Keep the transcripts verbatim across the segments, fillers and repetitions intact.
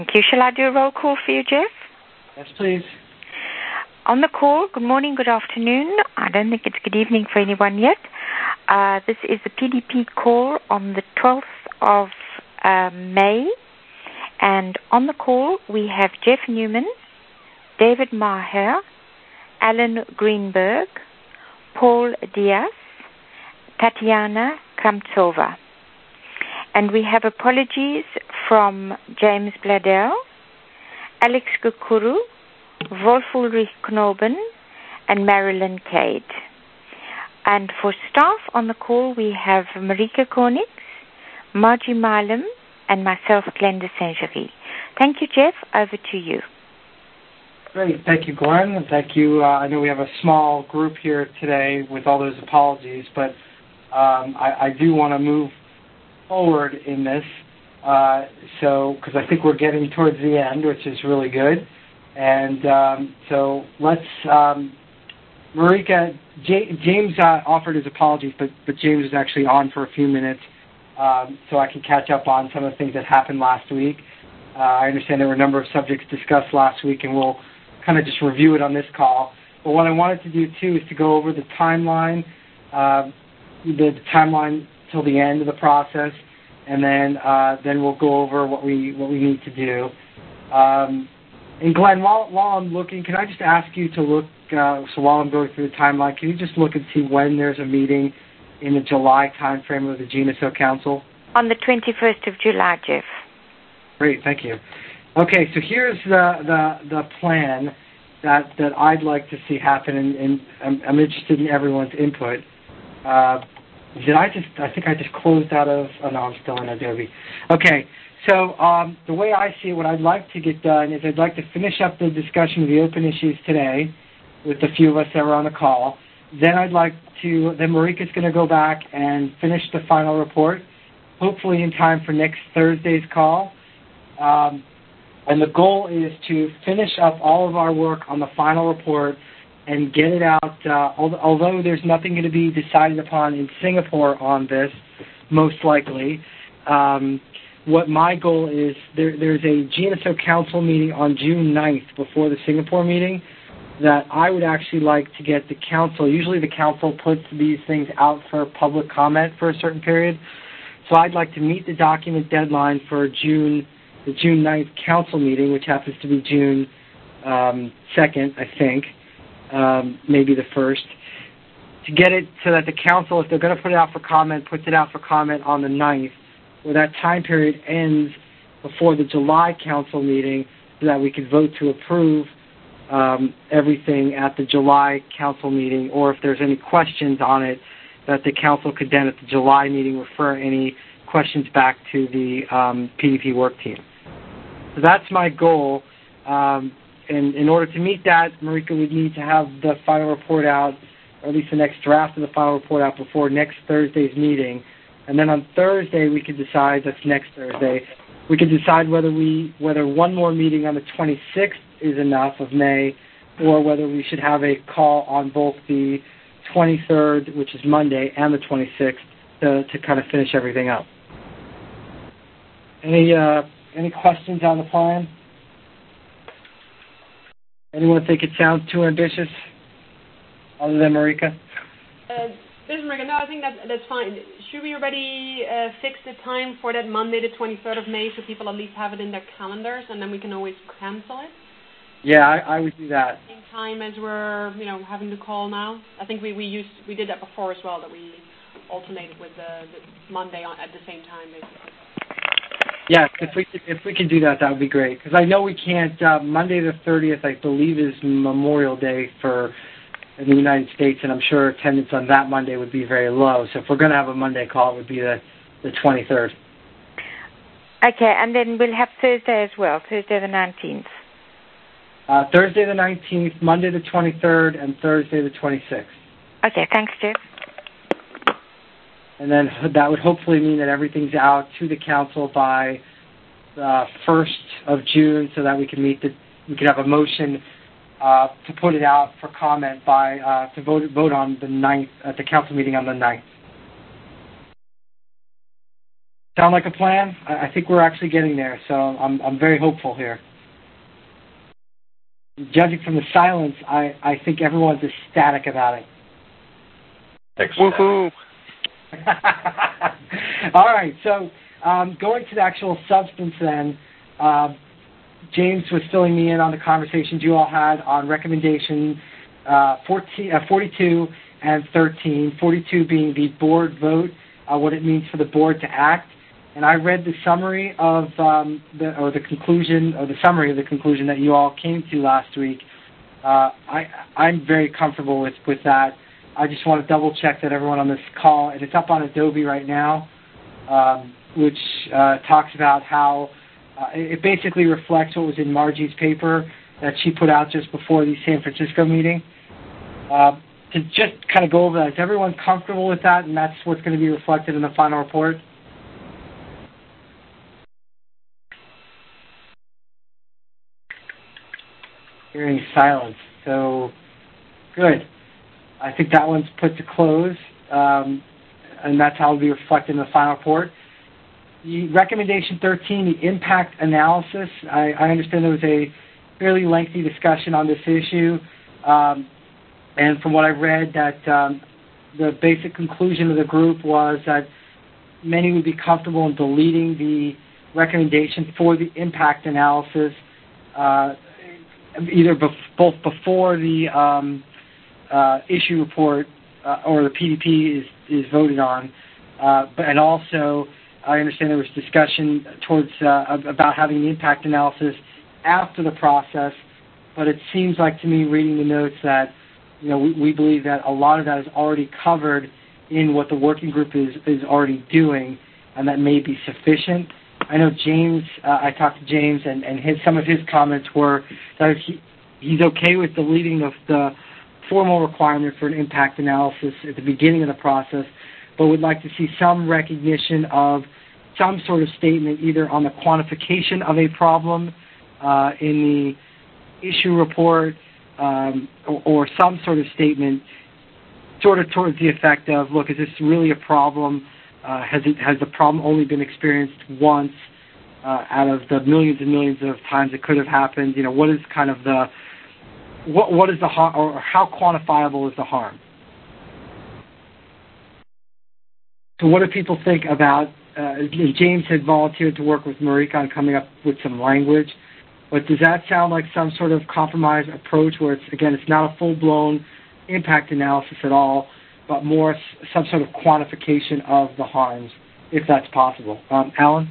Thank you. Shall I do a roll call for you, Jeff? Yes, please. On the call, good morning, good afternoon. I don't think it's good evening for anyone yet. Uh, this is the P D P call on the twelfth of uh, May. And on the call, we have Jeff Newman, David Maher, Alan Greenberg, Paul Diaz, Tatiana Kramtsova. And we have apologies from James Bladel, Alex Gukuru, Wolf Ulrich Knoben, and Marilyn Cade. And for staff on the call, we have Marika Kornix, Margie Milam, and myself, Glenda Saint-Gery. Thank you, Jeff. Over to you. Great. Thank you, Glenn. And thank you. Uh, I know we have a small group here today with all those apologies, but um, I, I do want to move forward in this. Uh, so, because I think we're getting towards the end, which is really good. And um, so let's, um, Marika, J- James uh, offered his apologies, but, but James is actually on for a few minutes, um, so I can catch up on some of the things that happened last week. Uh, I understand there were a number of subjects discussed last week, and we'll kind of just review it on this call. But what I wanted to do, too, is to go over the timeline, uh, the, the timeline till the end of the process, and then uh, then we'll go over what we what we need to do. Um, and Glenn, while while I'm looking, can I just ask you to look? Uh, so while I'm going through the timeline, can you just look and see when there's a meeting in the July timeframe of the G N S O Council? On the twenty-first of July, Jeff. Great, thank you. Okay, so here's the the, the plan that that I'd like to see happen, and, and I'm, I'm interested in everyone's input. Uh, Did I just, I think I just closed out of, oh no, I'm still in Adobe. Okay, so um, the way I see it, what I'd like to get done is I'd like to finish up the discussion of the open issues today with the few of us that were on the call. Then I'd like to, then Marika's going to go back and finish the final report, hopefully in time for next Thursday's call. Um, and the goal is to finish up all of our work on the final report and get it out, uh, although there's nothing going to be decided upon in Singapore on this, most likely. Um, what my goal is, there, there's a G N S O Council meeting on June ninth before the Singapore meeting that I would actually like to get the Council, usually the Council puts these things out for public comment for a certain period, so I'd like to meet the document deadline for June, the June ninth Council meeting, which happens to be June um, second, I think. Um, maybe the first, to get it so that the council, if they're going to put it out for comment, puts it out for comment on the ninth, where that time period ends before the July council meeting, so that we could vote to approve um, everything at the July council meeting, or if there's any questions on it, that the council could then at the July meeting refer any questions back to the um, P D P work team. So that's my goal. Um, And in order to meet that, Marika would need to have the final report out, or at least the next draft of the final report out before next Thursday's meeting. And then on Thursday, we could decide, that's next Thursday, we could decide whether we whether one more meeting on the twenty-sixth is enough of May, or whether we should have a call on both the twenty-third, which is Monday, and the twenty-sixth to, to kind of finish everything up. Any uh, any questions on the plan? Anyone think it sounds too ambitious, other than Marika? Uh, this is Marika. No, I think that that's fine. Should we already uh, fix the time for that Monday, the twenty-third of May, so people at least have it in their calendars, and then we can always cancel it? Yeah, I, I would do that. In time as we're, you know, having the call now. I think we, we used we did that before as well, that we alternated with the, the Monday on, at the same time, basically. Yes, if we could, if we could do that, that would be great. Because I know we can't. Uh, Monday the thirtieth, I believe, is Memorial Day for in the United States, and I'm sure attendance on that Monday would be very low. So if we're going to have a Monday call, it would be the the twenty-third. Okay, and then we'll have Thursday as well, Thursday the nineteenth. Uh, Thursday the nineteenth, Monday the twenty-third, and Thursday the twenty-sixth. Okay, thanks, Jeff. And then that would hopefully mean that everything's out to the council by the first of June, so that we can meet the we can have a motion uh, to put it out for comment by uh, to vote vote on the ninth at the council meeting on the ninth. Sound like a plan? I, I think we're actually getting there, so I'm I'm very hopeful here. Judging from the silence, I, I think everyone's ecstatic about it. Woohoo! All right, so um, going to the actual substance then, uh, James was filling me in on the conversations you all had on recommendation uh, fourteen, uh, forty-two and thirteen, forty-two being the board vote, uh, what it means for the board to act. And I read the summary of um, the, or the conclusion, or the summary of the conclusion that you all came to last week. Uh, I, I'm very comfortable with, with that. I just want to double check that everyone on this call, and it's up on Adobe right now, um, which uh, talks about how uh, it basically reflects what was in Margie's paper that she put out just before the San Francisco meeting. Uh, to just kind of go over that, is everyone comfortable with that, and that's what's going to be reflected in the final report? Hearing silence. So, good. I think that one's put to close, um, and that's how it'll be reflected in the final report. The recommendation thirteen, the impact analysis. I, I understand there was a fairly lengthy discussion on this issue, um, and from what I read, that um, the basic conclusion of the group was that many would be comfortable in deleting the recommendation for the impact analysis, uh, either bef- both before the um, uh, issue report uh, or the P D P is, is voted on, uh, but and also I understand there was discussion towards uh, about having the impact analysis after the process, but it seems like to me, reading the notes, that you know we, we believe that a lot of that is already covered in what the working group is, is already doing, and that may be sufficient. I know James, uh, I talked to James, and, and his, some of his comments were that he, he's okay with deleting the, the formal requirement for an impact analysis at the beginning of the process, but would like to see some recognition of some sort of statement either on the quantification of a problem uh, in the issue report um, or, or some sort of statement sort of towards the effect of, look, is this really a problem? Uh, has it, has the problem only been experienced once uh, out of the millions and millions of times it could have happened? You know, what is kind of the what what is the harm, or how quantifiable is the harm? So, what do people think about? Uh, James had volunteered to work with Marika on coming up with some language, but does that sound like some sort of compromise approach where it's again it's not a full blown impact analysis at all, but more some sort of quantification of the harms, if that's possible? Um, Alan?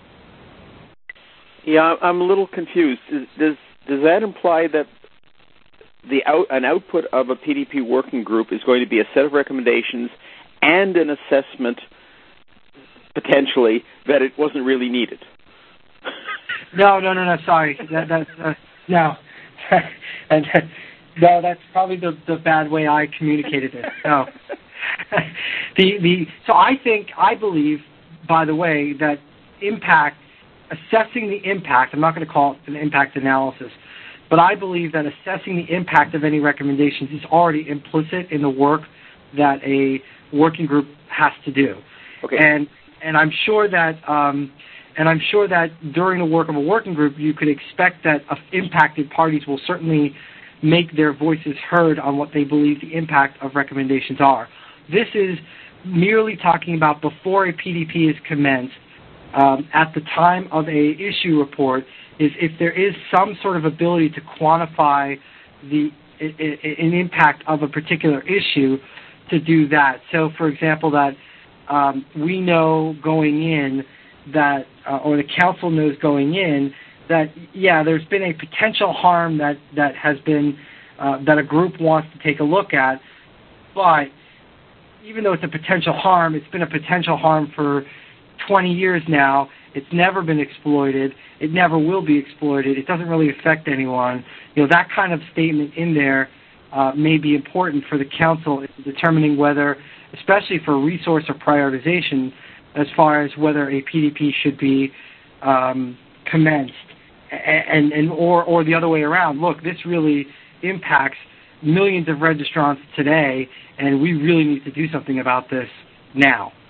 Yeah, I'm a little confused. Does does that imply that the out, an output of a P D P working group is going to be a set of recommendations and an assessment, potentially, that it wasn't really needed? No, no, no, no. Sorry, that, that, uh, no, and. Uh, No, that's probably the, the bad way I communicated it. No. the the so I think I believe, by the way, that impact assessing the impact. I'm not going to call it an impact analysis, but I believe that assessing the impact of any recommendations is already implicit in the work that a working group has to do. Okay. And and I'm sure that um, and I'm sure that during the work of a working group, you could expect that uh, impacted parties will certainly make their voices heard on what they believe the impact of recommendations are. This is merely talking about before a P D P is commenced, um, at the time of a issue report, is if there is some sort of ability to quantify the I, I, an impact of a particular issue, to do that. So, for example, that um, we know going in that, uh, or the council knows going in, that, yeah, there's been a potential harm that, that has been, uh, that a group wants to take a look at, but even though it's a potential harm, it's been a potential harm for twenty years now, it's never been exploited, it never will be exploited, it doesn't really affect anyone. You know, that kind of statement in there uh, may be important for the council in determining whether, especially for resource or prioritization, as far as whether a P D P should be um, commenced. And, and or, or the other way around. Look, this really impacts millions of registrants today, and we really need to do something about this now.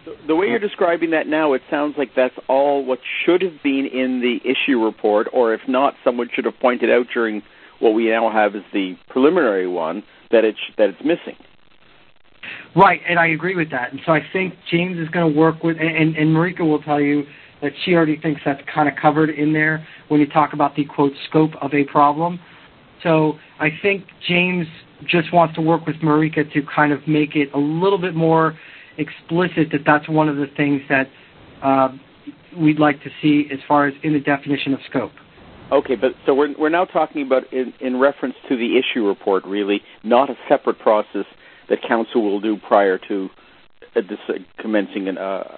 The way you're describing that now, it sounds like that's all what should have been in the issue report, or if not, someone should have pointed out during what we now have as the preliminary one that it's that it's missing. Right, and I agree with that. And so I think James is going to work with, and, and Marika will tell you that she already thinks that's kind of covered in there when you talk about the, quote, scope of a problem. So I think James just wants to work with Marika to kind of make it a little bit more explicit that that's one of the things that uh, we'd like to see as far as in the definition of scope. Okay, but so we're we're now talking about in, in reference to the issue report, really, not a separate process that council will do prior to a, commencing an, uh,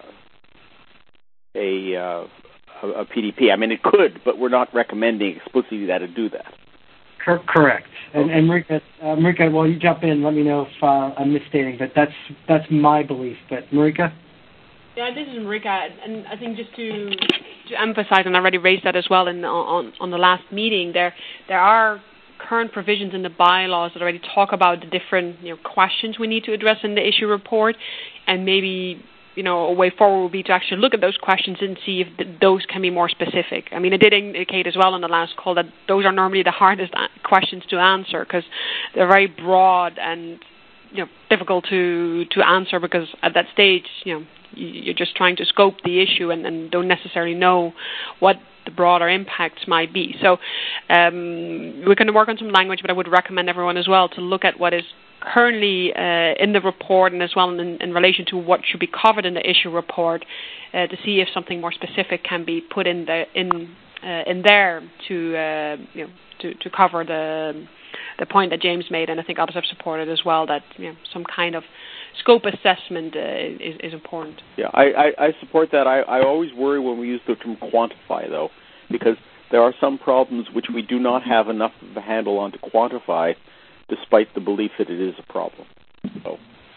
a, uh, a P D P. I mean, it could, but we're not recommending explicitly that it do that. Cor- correct. And, okay. and Marika, uh, Marika, well, you jump in. Let me know if uh, I'm misstating, but that's that's my belief. But Marika? Yeah, this is Marika, and I think just to to emphasize, and I already raised that as well in on on the last meeting. There there are current provisions in the bylaws that already talk about the different you know questions we need to address in the issue report, and maybe you know a way forward would be to actually look at those questions and see if th- those can be more specific. I mean, I did indicate as well in the last call that those are normally the hardest questions to answer because they're very broad and you know difficult to to answer because at that stage you know you're just trying to scope the issue and, and don't necessarily know what the broader impacts might be. So um, we're going to work on some language, but I would recommend everyone as well to look at what is currently uh, in the report and as well in, in relation to what should be covered in the issue report uh, to see if something more specific can be put in the in uh, in there to uh, you know to, to cover the the point that James made, and I think others have supported as well that you know some kind of scope assessment uh, is, is important. Yeah, I, I, I support that. I, I always worry when we use the term quantify, though, because there are some problems which we do not have enough of a handle on to quantify, despite the belief that it is a problem. So.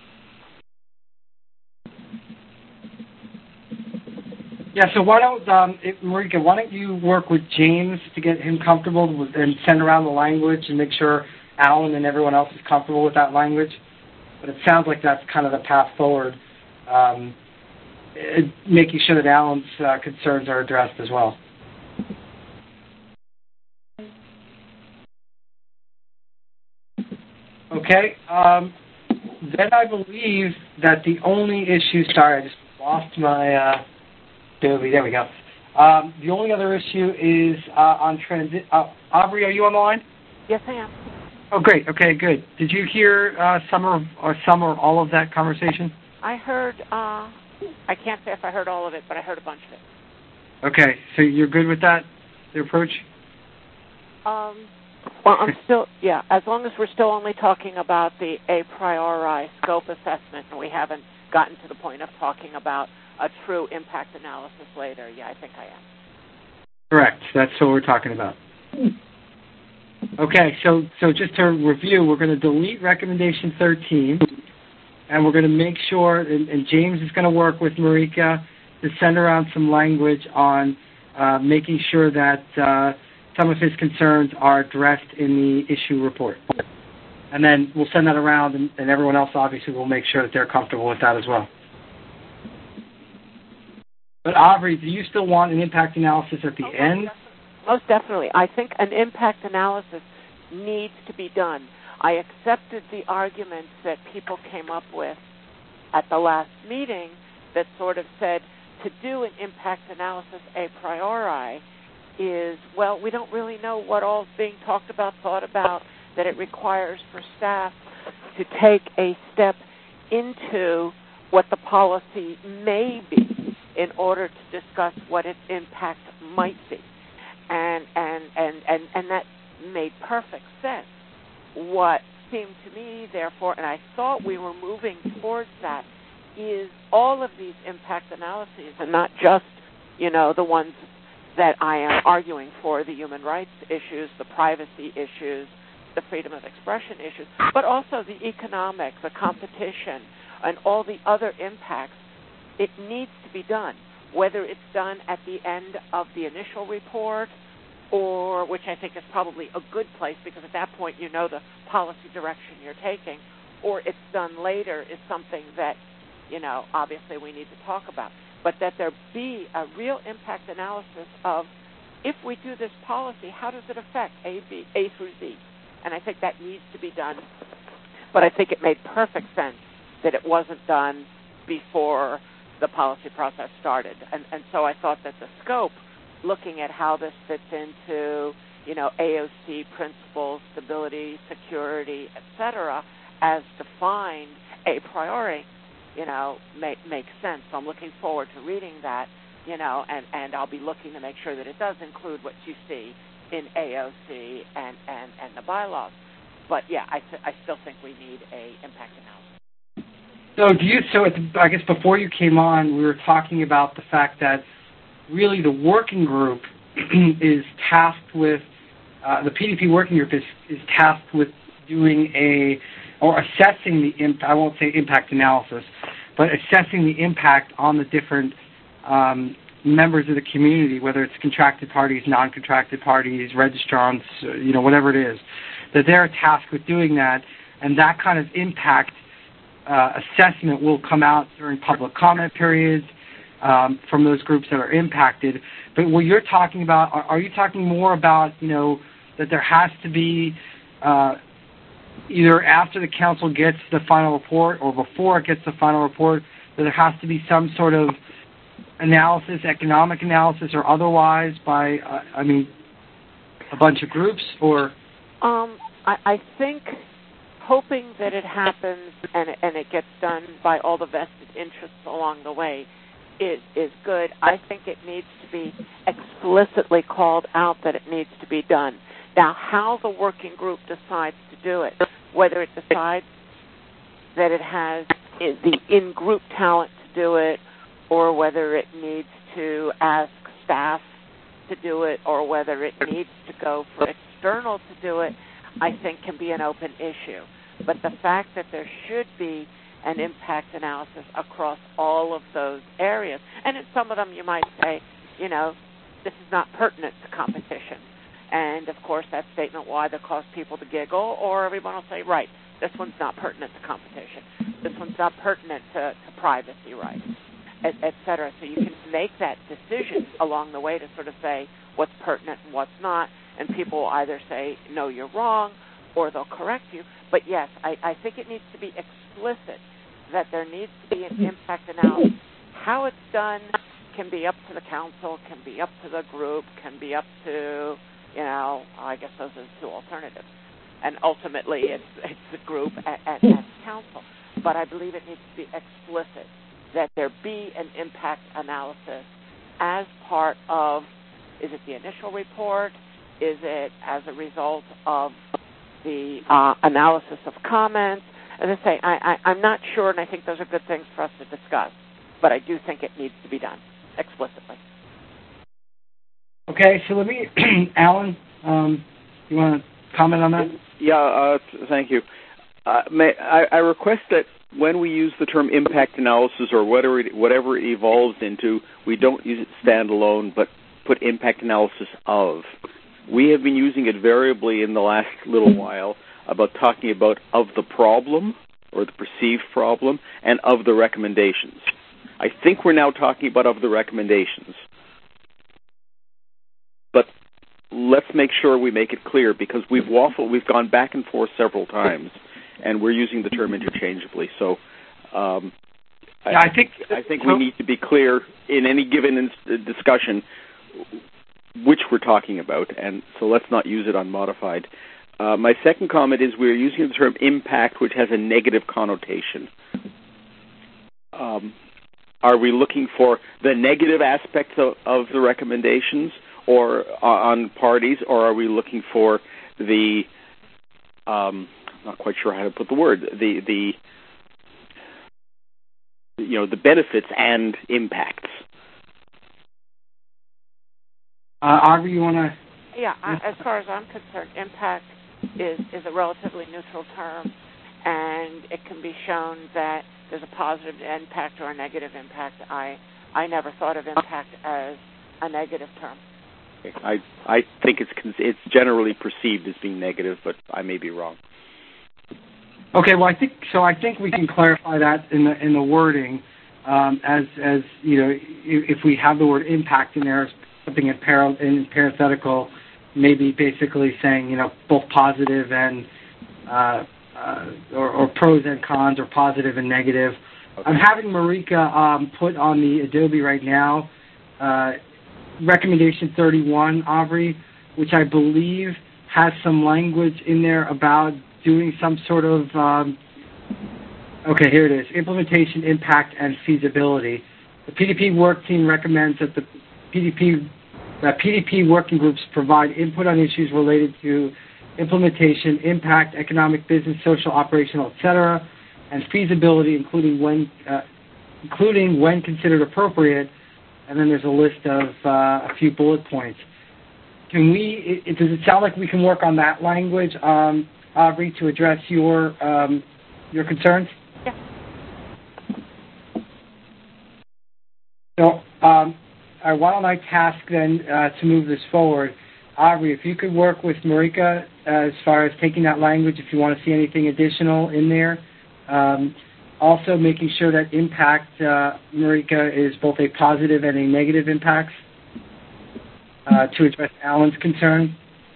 Yeah, so why don't, um, it, Marika, why don't you work with James to get him comfortable with, and send around the language and make sure Alan and everyone else is comfortable with that language? But it sounds like that's kind of the path forward, um, it, making sure that Alan's uh, concerns are addressed as well. Okay, um, then I believe that the only issue, sorry, I just lost my, uh, there we go. Um, the only other issue is uh, on transit. Uh, Aubrey, are you on the line? Yes, I am. Oh, great. Okay, good. Did you hear uh, some or, or some or all of that conversation? I heard, uh, I can't say if I heard all of it, but I heard a bunch of it. Okay, so you're good with that, the approach? Um, well, I'm still, yeah, as long as we're still only talking about the a priori scope assessment and we haven't gotten to the point of talking about a true impact analysis later, yeah, I think I am. Correct. That's what we're talking about. Okay, so so just to review, we're going to delete recommendation thirteen, and we're going to make sure, and, and James is going to work with Marika to send around some language on uh, making sure that uh, some of his concerns are addressed in the issue report. And then we'll send that around, and, and everyone else obviously will make sure that they're comfortable with that as well. But Aubrey, do you still want an impact analysis at the oh, end? Most definitely. I think an impact analysis needs to be done. I accepted the arguments that people came up with at the last meeting that sort of said to do an impact analysis a priori is, well, we don't really know what all is being talked about, thought about, that it requires for staff to take a step into what the policy may be in order to discuss what its impact might be. And, and, and, and, and that made perfect sense. What seemed to me, therefore, and I thought we were moving towards that, is all of these impact analyses, and not just, you know, the ones that I am arguing for, the human rights issues, the privacy issues, the freedom of expression issues, but also the economic, the competition, and all the other impacts. It needs to be done, whether it's done at the end of the initial report, or, which I think is probably a good place, because at that point you know the policy direction you're taking, or it's done later is something that, you know, obviously we need to talk about. But that there be a real impact analysis of, if we do this policy, how does it affect A, B, A through Z? And I think that needs to be done. But I think it made perfect sense that it wasn't done before the policy process started. And, and so I thought that the scope, looking at how this fits into, you know, A O C principles, stability, security, et cetera, as defined a priori, you know, make, makes sense. So I'm looking forward to reading that, you know, and, and I'll be looking to make sure that it does include what you see in A O C and, and, and the bylaws. But, yeah, I, th- I still think we need a impact analysis. So do you, so at the, I guess before you came on, we were talking about the fact that really the working group is tasked with, uh, the P D P working group is, is tasked with doing a, or assessing the impact, I won't say impact analysis, but assessing the impact on the different um, members of the community, whether it's contracted parties, non-contracted parties, registrants, you know, whatever it is, that they're tasked with doing that, and that kind of impact uh, assessment will come out during public comment periods um, from those groups that are impacted. But what you're talking about, are, are you talking more about, you know, that there has to be uh, either after the council gets the final report or before it gets the final report, that there has to be some sort of analysis, economic analysis or otherwise by, uh, I mean, a bunch of groups, or? Um, I, I think hoping that it happens and, and it gets done by all the vested interests along the way is, is good. I think it needs to be explicitly called out that it needs to be done. Now, how the working group decides to do it, whether it decides that it has the in-group talent to do it, or whether it needs to ask staff to do it, or whether it needs to go for external to do it, I think can be an open issue. But the fact that there should be an impact analysis across all of those areas, and in some of them you might say, you know, this is not pertinent to competition. And, of course, that statement will either cause people to giggle, or everyone will say, right, this one's not pertinent to competition. This one's not pertinent to, to privacy rights, et, et cetera. So you can make that decision along the way to sort of say what's pertinent and what's not, and people will either say, no, you're wrong, or they'll correct you. But, yes, I, I think it needs to be explicit that there needs to be an impact analysis. How it's done can be up to the council, can be up to the group, can be up to, you know, I guess those are the two alternatives. And ultimately, it's, it's the group at, at, at council. But I believe it needs to be explicit that there be an impact analysis as part of, is it the initial report? Is it as a result of the uh, analysis of comments? As I say, I, I, I'm not sure, and I think those are good things for us to discuss. But I do think it needs to be done explicitly. Okay, so let me, Alan, um, you want to comment on that? Yeah, uh, thank you. Uh, may, I, I request that when we use the term impact analysis or whatever it, whatever it evolves into, we don't use it standalone, but put impact analysis of. We have been using it variably in the last little while about talking about of the problem or the perceived problem and of the recommendations. I think we're now talking about of the recommendations. But let's make sure we make it clear, because we've waffled, we've gone back and forth several times, and we're using the term interchangeably. So um, yeah, I, I think I think we need to be clear in any given in- discussion which we're talking about, and so let's not use it unmodified. Uh, my second comment is we're using the term impact, which has a negative connotation. Um, are we looking for the negative aspects of, of the recommendations or uh, on parties, or are we looking for the, um, I'm not quite sure how to put the word, the, the, you know, the benefits and impacts? Uh, Audrey, you want to? Yeah, I, as far as I'm concerned, impact is, is a relatively neutral term, and it can be shown that there's a positive impact or a negative impact. I I never thought of impact as a negative term. I I think it's it's generally perceived as being negative, but I may be wrong. Okay, well, I think so. I think we can clarify that in the in the wording, um, as as you know, if, if we have the word impact in there, something in, par- in parenthetical, maybe basically saying you know both positive and uh, uh, or, or pros and cons, or positive and negative. Okay. I'm having Marika um, put on the Adobe right now uh, recommendation thirty-one, Aubrey, which I believe has some language in there about doing some sort of, um, okay, here it is, implementation, impact, and feasibility. The P D P work team recommends that the P D P, that P D P working groups provide input on issues related to implementation, impact, economic, business, social, operational, et cetera, and feasibility, including when, uh, including when considered appropriate. And then there's a list of uh, a few bullet points. Can we? It, does it sound like we can work on that language? Um, Aubrey, to address your um, your concerns? Yeah. So, um, uh, why don't I task then uh, to move this forward? Aubrey, if you could work with Marika uh, as far as taking that language, if you want to see anything additional in there. Um, also making sure that impact, uh, Marika, is both a positive and a negative impact uh, to address Alan's concern.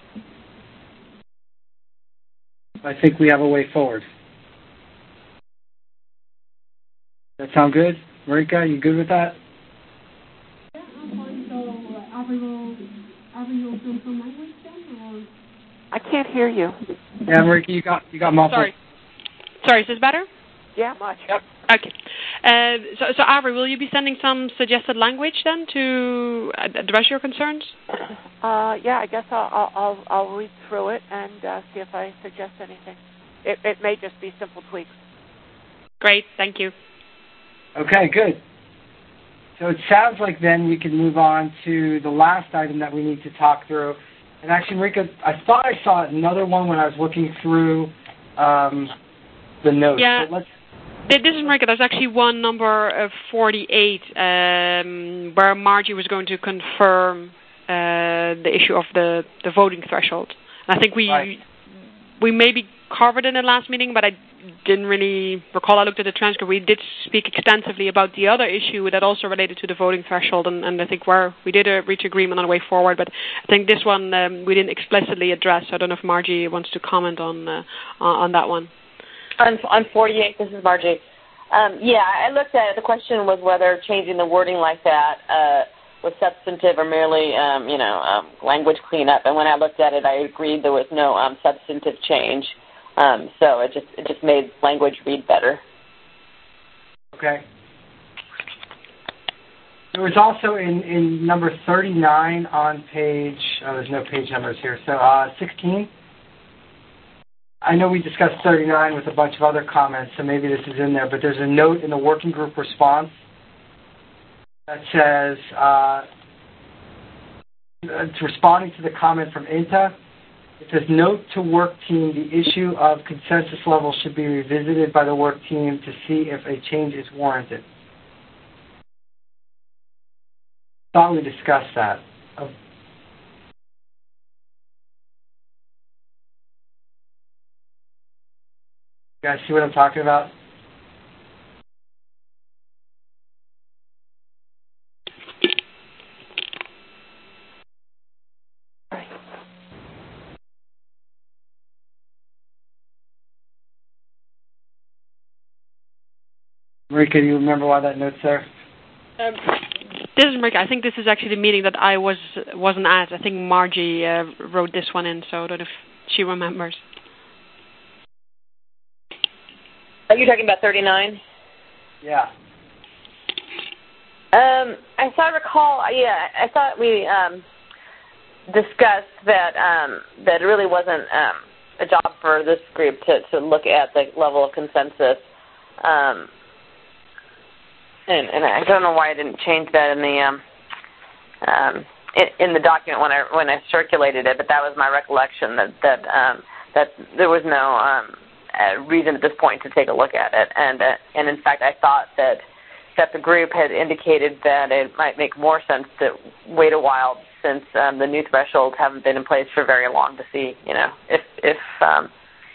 I think we have a way forward. Does that sound good? Marika, you good with that? Yeah, I'm fine. So uh, Aubrey will, Aubrey will do some language then, or? I can't hear you. Yeah, Marika, you got you got muffled. Sorry. Sorry, is this better? Yeah, much. Yep. Okay. Uh, so, so Aubrey, will you be sending some suggested language then to address your concerns? Uh, yeah, I guess I'll I'll I'll read through it and uh, see if I suggest anything. It it may just be simple tweaks. Great, thank you. Okay, good. So it sounds like then we can move on to the last item that we need to talk through. And actually, Marika, I thought I saw another one when I was looking through um, the notes. Yeah. So let's This is Marika. There's actually one number uh, forty-eight um, where Margie was going to confirm uh, the issue of the, the voting threshold. And I think we right. we maybe covered it in the last meeting, but I didn't really recall. I looked at the transcript. We did speak extensively about the other issue that also related to the voting threshold, and, and I think where we did uh, reach agreement on the way forward. But I think this one um, we didn't explicitly address. So I don't know if Margie wants to comment on uh, on that one. On, on forty-eight, this is Margie. Um, yeah, I looked at it. The question was whether changing the wording like that uh, was substantive or merely, um, you know, um, language cleanup. And when I looked at it, I agreed there was no um, substantive change. Um, so it just it just made language read better. Okay. There was also in, in number thirty-nine on page, oh, there's no page numbers here, so uh, sixteen. I know we discussed thirty-nine with a bunch of other comments, so maybe this is in there, but there's a note in the working group response that says, uh, it's responding to the comment from I N T A. It says, note to work team, the issue of consensus level should be revisited by the work team to see if a change is warranted. Thought we discussed that. Uh, you guys see what I'm talking about? Marika, do you remember why that note's there? Um, this is Marika. I think this is actually the meeting that I was, wasn't at. I think Margie uh, wrote this one in, so I don't know if she remembers. Are you talking about thirty-nine? Yeah. Um, I thought recall, yeah, I thought we um, discussed that um, that it really wasn't um, a job for this group to, to look at the level of consensus. Um, and, and I don't know why I didn't change that in the um, um, in, in the document when I when I circulated it, but that was my recollection that that um, that there was no um, uh, reason at this point to take a look at it, and uh, and in fact I thought that. that the group had indicated that it might make more sense to wait a while since um, the new thresholds haven't been in place for very long to see, you know, if if um,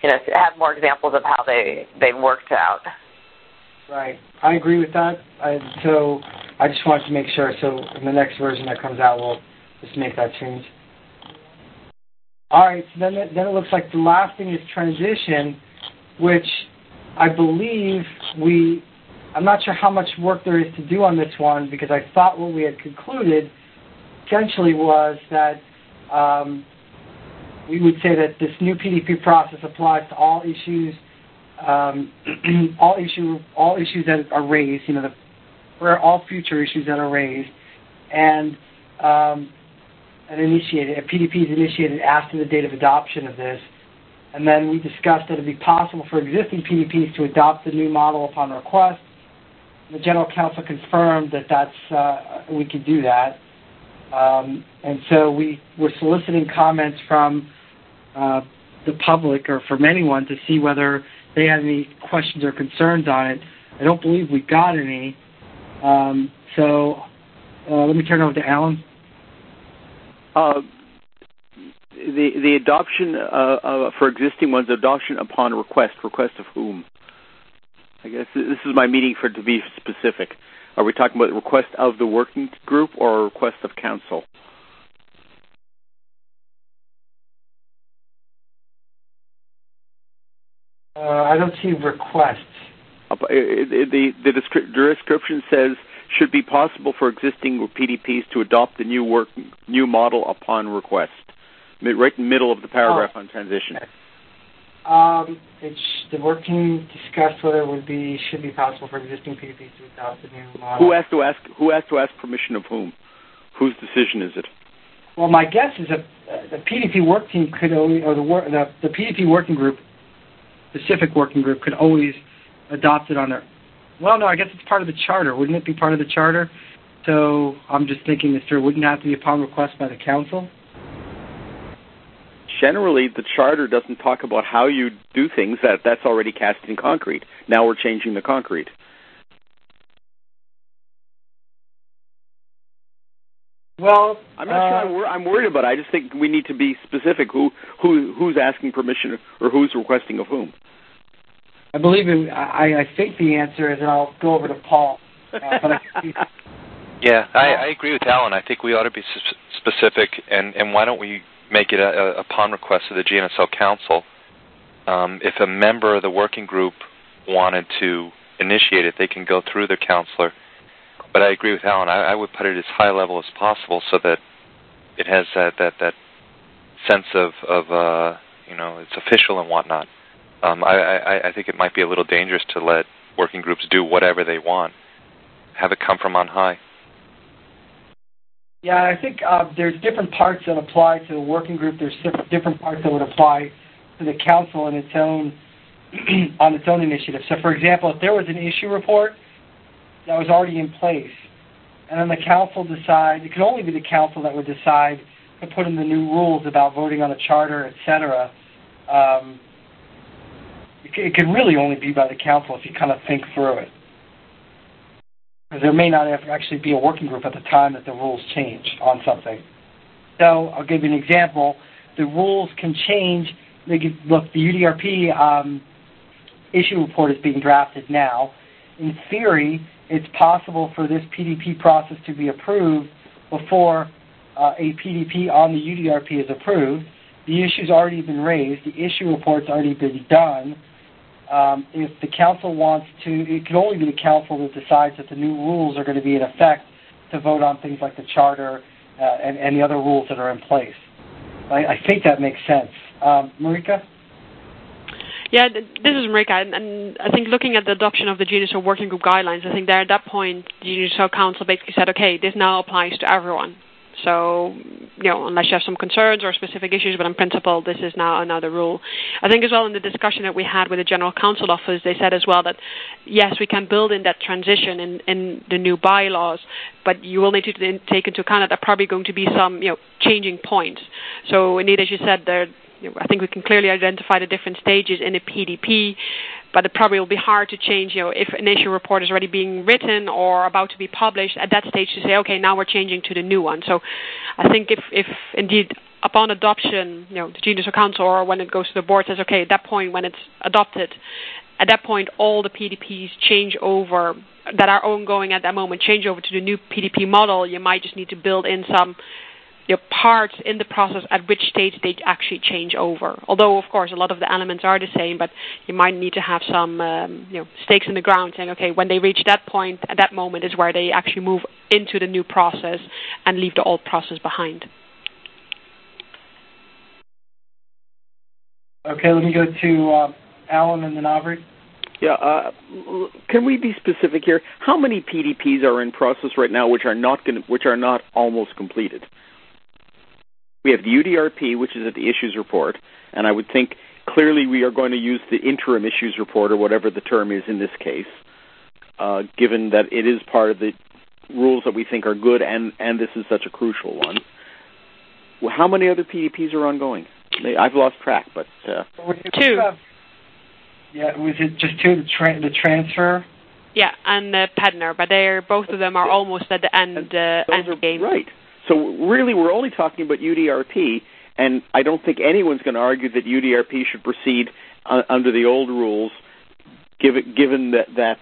you know, have more examples of how they they worked out. Right. I agree with that. I, so I just wanted to make sure. So in the next version that comes out, we'll just make that change. All right. So then, it, then it looks like the last thing is transition, which I believe we. I'm not sure how much work there is to do on this one because I thought what we had concluded essentially was that um, we would say that this new P D P process applies to all issues, um, all issue, all issues that are raised. You know, the, for all future issues that are raised, and um, and initiated. A P D P is initiated after the date of adoption of this, and then we discussed that it would be possible for existing P D Ps to adopt the new model upon request. The General Counsel confirmed that that's uh, we could do that, um, and so we were soliciting comments from uh, the public or from anyone to see whether they had any questions or concerns on it. I don't believe we got any, um, so uh, let me turn it over to Alan. Uh, the the adoption uh, uh, for existing ones, adoption upon request. Request of whom? I guess this is my meeting for to be specific. Are we talking about request of the working group or request of council? Uh, I don't see requests. Uh, the, the description says should be possible for existing P D Ps to adopt the new work new model upon request. Right in the middle of the paragraph oh. on transition. Um, it's the working discussed whether it would be should be possible for existing P D Ps to adopt the new model. Who has to ask? Who has to ask permission of whom? Whose decision is it? Well, my guess is that uh, the P D P work team could only, or the, work, the the P D P working group, specific working group, could always adopt it on their. Well, no, I guess it's part of the charter. Wouldn't it be part of the charter? So I'm just thinking this through. Wouldn't it have to be upon request by the council? Generally, the charter doesn't talk about how you do things. That that's already cast in concrete. Now we're changing the concrete. Well, I'm not uh, sure I'm, wor- I'm worried about it. I just think we need to be specific. Who who who's asking permission or who's requesting of whom? I believe it, I, I think the answer is, and I'll go over to Paul. Uh, but I, yeah, I, I agree with Alan. I think we ought to be specific, and, and why don't we make it a, a, upon request of the G N S L Council. Um, if a member of the working group wanted to initiate it, they can go through their counselor. But I agree with Alan. I, I would put it as high level as possible so that it has that that, that sense of, of uh, you know, it's official and whatnot. Um, I, I, I think it might be a little dangerous to let working groups do whatever they want. Have it come from on high. Yeah, I think uh, there's different parts that apply to the working group. There's different parts that would apply to the council in its own on its own initiative. So, for example, if there was an issue report that was already in place, and then the council decide, it could only be the council that would decide to put in the new rules about voting on a charter, et cetera. Um, it, it could really only be by the council if you kind of think through it. Because there may not actually be a working group at the time that the rules change on something. So I'll give you an example. The rules can change. They could, look, the U D R P um, issue report is being drafted now. In theory, it's possible for this P D P process to be approved before uh, a P D P on the U D R P is approved. The issue's already been raised. The issue report's already been done. Um, if the council wants to, it can only be the council that decides that the new rules are going to be in effect to vote on things like the charter uh, and, and the other rules that are in place. I, I think that makes sense. Um, Marika? Yeah, this is Marika, and, and I think looking at the adoption of the G N S O working group guidelines, I think there at that point, the G N S O Council basically said, okay, this now applies to everyone. So, you know, unless you have some concerns or specific issues, but in principle, this is now another rule. I think as well in the discussion that we had with the General Counsel Office, they said as well that, yes, we can build in that transition in, in the new bylaws, but you will need to take into account that there are probably going to be some, you know, changing points. So, indeed, as you said, there, you know, I think we can clearly identify the different stages in a P D P, but it probably will be hard to change, you know, if an issue report is already being written or about to be published at that stage to say, okay, now we're changing to the new one. So I think if, if indeed upon adoption, you know, the G N S O Council, or when it goes to the board, says, okay, at that point when it's adopted, at that point all the P D Ps change over that are ongoing at that moment, change over to the new P D P model. You might just need to build in some you know, parts in the process at which stage they actually change over. Although, of course, a lot of the elements are the same, but you might need to have some um, you know, stakes in the ground saying, okay, when they reach that point, at that moment is where they actually move into the new process and leave the old process behind. Okay, let me go to uh, Alan and then Aubrey. Yeah, uh, can we be specific here? How many P D Ps are in process right now which are not going which are not almost completed? We have the U D R P, which is at the issues report, and I would think clearly we are going to use the interim issues report, or whatever the term is in this case, uh, given that it is part of the rules that we think are good, and, and this is such a crucial one. Well, how many other P D Ps are ongoing? I've lost track, but... Uh, two. Have, yeah, was it just two, the, tra- the transfer? Yeah, and uh, Pedner, but they're, both of them are almost at the end, uh, end are, game. Right. So really we're only talking about U D R P, and I don't think anyone's going to argue that U D R P should proceed uh, under the old rules, given, given that, that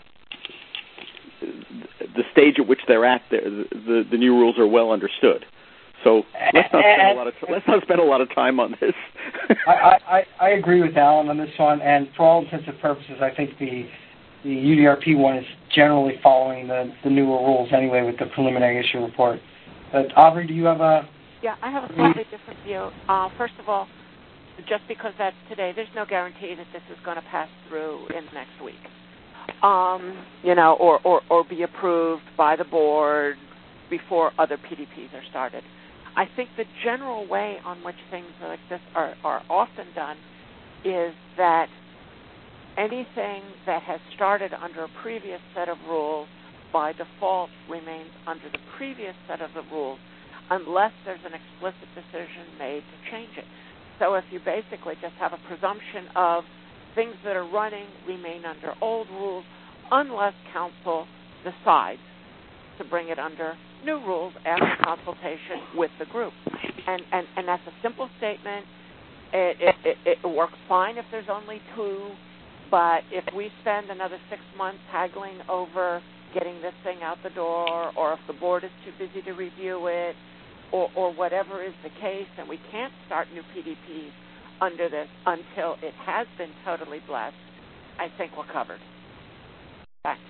the stage at which they're at, the, the, the new rules are well understood. So let's not spend a lot of t- let's not spend a lot of time on this. I, I, I agree with Alan on this one, and for all intents and purposes, I think the the U D R P one is generally following the, the newer rules anyway with the preliminary issue report. But Aubrey, do you have a? Yeah, I have a slightly different view. Uh, first of all, just because that's today, there's no guarantee that this is going to pass through in the next week. Um, you know, or, or, or be approved by the board before other P D Ps are started. I think the general way on which things like this are, are often done is that anything that has started under a previous set of rules by default remains under the previous set of the rules unless there's an explicit decision made to change it. So if you basically just have a presumption of things that are running remain under old rules unless council decides to bring it under new rules after consultation with the group. And, and, and that's a simple statement. It, it, it, it works fine if there's only two, but if we spend another six months haggling over getting this thing out the door, or if the board is too busy to review it, or, or whatever is the case, and we can't start new P D Ps under this until it has been totally blessed, I think we're covered. Thanks.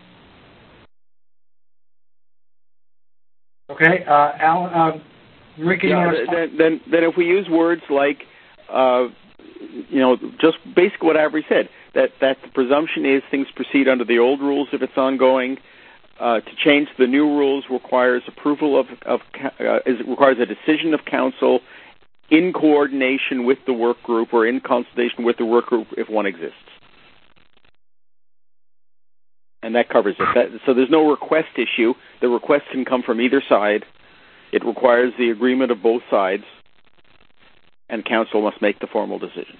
Okay, uh, Alan, uh, Ricky, yeah, you want to then, then, then if we use words like, uh, you know, just basically what Avery said, that, that the presumption is things proceed under the old rules if it's ongoing. Uh, to change the new rules requires approval of, of uh, is, requires a decision of council in coordination with the work group or in consultation with the work group if one exists. And that covers it. That, so there's no request issue. The request can come from either side. It requires the agreement of both sides, and council must make the formal decision.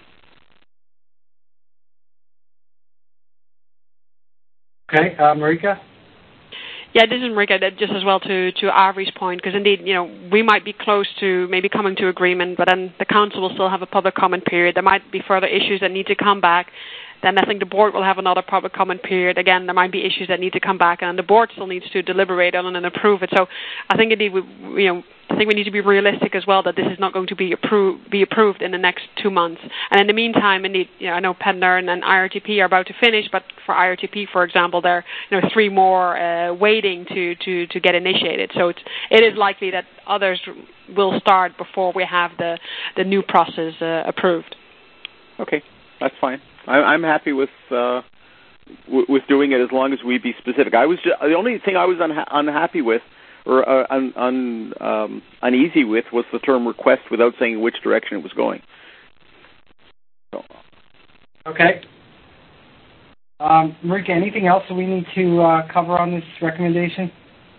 Okay, uh, Marika? Yeah, this is Marika, just as well to, to Avery's point, because indeed, you know, we might be close to maybe coming to agreement, but then the council will still have a public comment period. There might be further issues that need to come back. Then I think the board will have another public comment period. Again, there might be issues that need to come back, and the board still needs to deliberate on it and approve it. So I think indeed, we, you know, I think we need to be realistic as well that this is not going to be approved be approved in the next two months. And in the meantime, indeed, you know, I know Pedner and, and I R T P are about to finish, but for I R T P, for example, there are you know three more uh, waiting to, to, to get initiated. So it's it is likely that others will start before we have the the new process uh, approved. Okay, that's fine. I, I'm happy with uh, w- with doing it as long as we be specific. I was just, the only thing I was unha- unhappy with or uh, un, un, um, uneasy with was the term request without saying which direction it was going. So. Okay. Um, Marika, anything else that we need to uh, cover on this recommendation?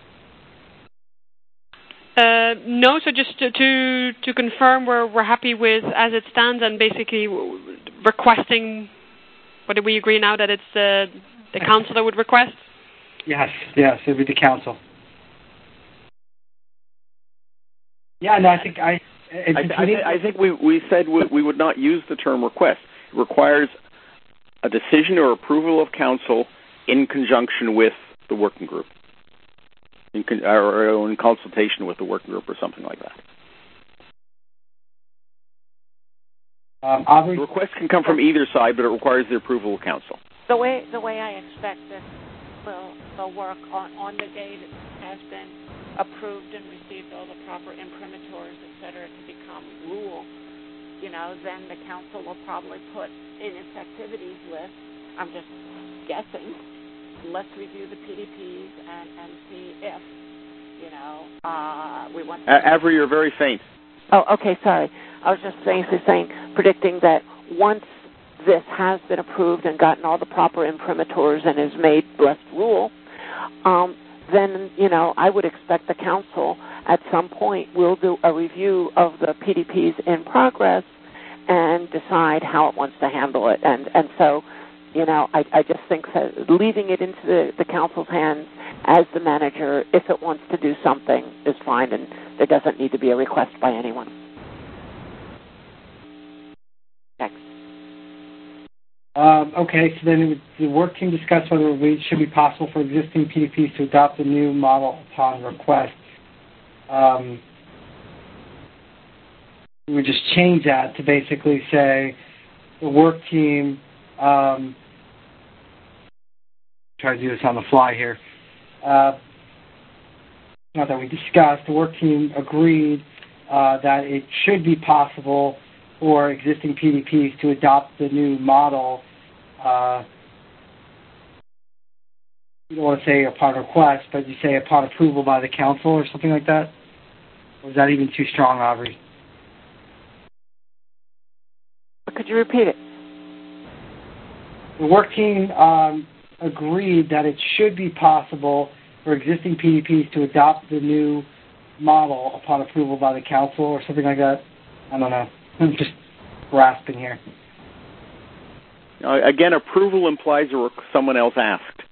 Uh, no, so just to, to to confirm, we're we're happy with as it stands, and basically requesting. What did we agree now that it's uh, the council that would request? Yes, yes, it would be the council. Yeah, no, I think I It's, I, th- I, th- I think we, we said we, we would not use the term request. It requires a decision or approval of council in conjunction with the working group, in con- or in consultation with the working group or something like that. Um, Aubrey? The request can come from either side, but it requires the approval of council. The way the way I expect this will, will work on, on the day that it has been approved and received all the proper imprimaturs, et cetera, to become rule, you know, then the council will probably put in its activities list, I'm just guessing, let's review the P D Ps and, and see if, you know, uh, we want to... Uh, Avery, you're very faint. Oh, okay, sorry. I was just basically saying, predicting that once this has been approved and gotten all the proper imprimaturs and is made blessed rule, um, then, you know, I would expect the council at some point will do a review of the P D Ps in progress and decide how it wants to handle it. And, and so, you know, I, I just think that leaving it into the, the council's hands as the manager, if it wants to do something, is fine, and there doesn't need to be a request by anyone. Next. Um, okay, so then it would, the work team discussed whether it should be possible for existing P D Ps to adopt a new model upon request. Um, we would just change that to basically say the work team, um, try to do this on the fly here, uh, not that we discussed, the work team agreed uh, that it should be possible for existing P D Ps to adopt the new model. Uh, you don't want to say upon request, but you say upon approval by the council or something like that? Or is that even too strong, Aubrey? Could you repeat it? The work team um, agreed that it should be possible for existing P D Ps to adopt the new model upon approval by the council or something like that. I don't know. I'm just grasping here. Uh, again, approval implies a rec- someone else asked.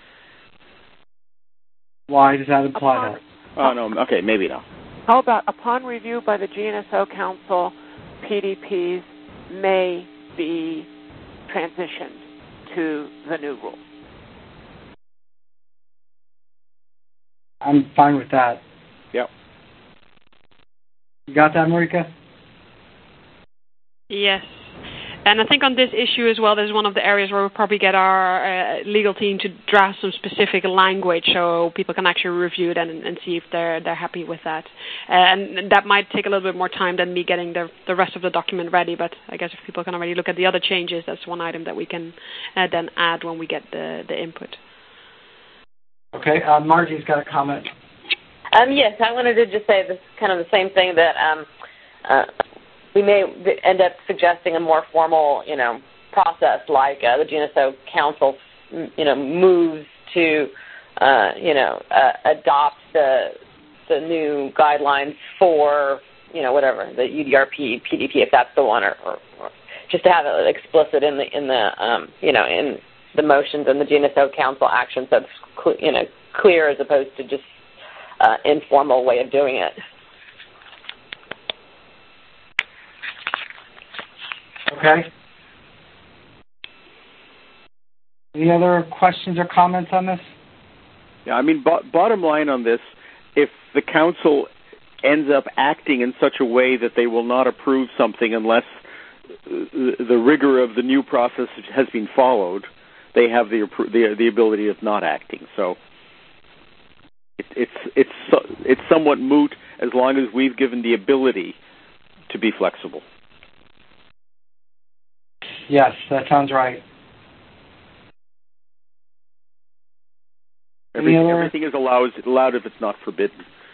Why does that imply upon, that? Oh, no, okay, maybe not. How about upon review by the G N S O Council, P D Ps may be transitioned to the new rule? I'm fine with that. Yep. You got that, Marika? Yes. And I think on this issue as well, this is one of the areas where we'll probably get our uh, legal team to draft some specific language so people can actually review it and, and see if they're they're happy with that. Uh, and that might take a little bit more time than me getting the the rest of the document ready, but I guess if people can already look at the other changes, that's one item that we can uh, then add when we get the, the input. Okay, uh, Margie's got a comment. Um, yes, I wanted to just say this kind of the same thing that um, uh, we may end up suggesting a more formal, you know, process like uh, the G N S O Council, you know, moves to, uh, you know, uh, adopt the the new guidelines for, you know, whatever the U D R P, P D P, if that's the one, or, or, or just to have it explicit in the in the um, you know in the motions and the G N S O Council actions. That's cl- you know clear as opposed to just uh, informal way of doing it. Okay. Any other questions or comments on this? Yeah, I mean, bo- bottom line on this, if the council ends up acting in such a way that they will not approve something unless the, the rigor of the new process has been followed, they have the the, the ability of not acting. So it, it's it's it's somewhat moot as long as we've given the ability to be flexible. Yes, that sounds right. Every, other... Everything is allowed, allowed if it's not forbidden.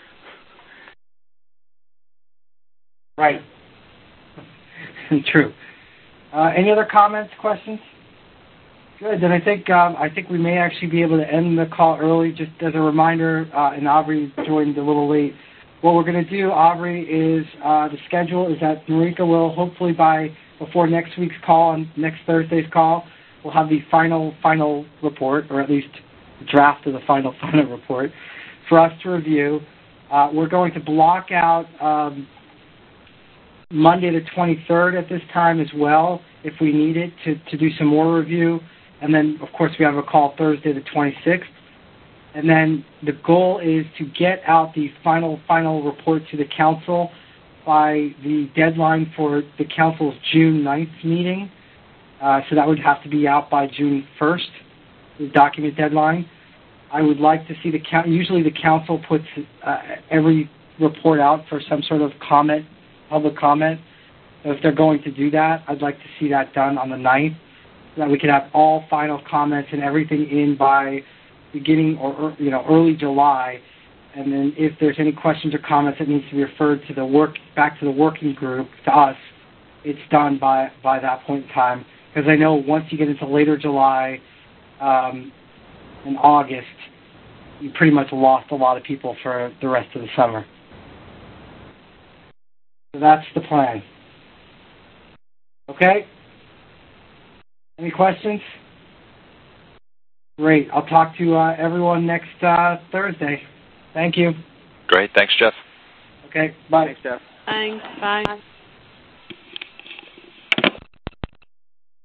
Right. True. Uh, any other comments, questions? Good. Then I think um, I think we may actually be able to end the call early. Just as a reminder, uh, and Aubrey joined a little late. What we're going to do, Aubrey, is uh, the schedule is that Marika will hopefully by before next week's call and next Thursday's call, we'll have the final final report, or at least the draft of the final final report for us to review. Uh, we're going to block out um, Monday the twenty-third at this time as well, if we need it, to, to do some more review. And then, of course, we have a call Thursday the twenty-sixth. And then the goal is to get out the final, final report to the council by the deadline for the council's June ninth meeting. Uh, so that would have to be out by June first, the document deadline. I would like to see the count. Usually the council puts uh, every report out for some sort of comment, public comment. So if they're going to do that, I'd like to see that done on the ninth, so that we can have all final comments and everything in by beginning or you know early July. And then if there's any questions or comments that needs to be referred to the work back to the working group, to us, it's done by by that point in time. Because I know once you get into later July um, and August, you pretty much lost a lot of people for the rest of the summer. So that's the plan. Okay? Any questions? Great. I'll talk to uh, everyone next uh, Thursday. Thank you. Great. Thanks, Jeff. Okay. Bye. Thanks, Jeff. Thanks. Bye.